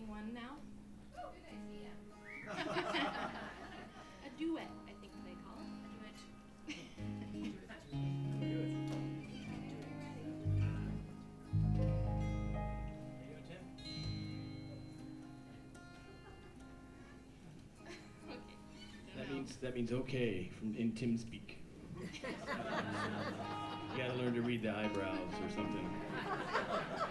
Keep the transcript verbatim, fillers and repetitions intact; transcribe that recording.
one now. Good idea. A duet, I think they call it. A duet. Okay. That means that means okay from in Tim speak. You gotta learn to read the eyebrows or something.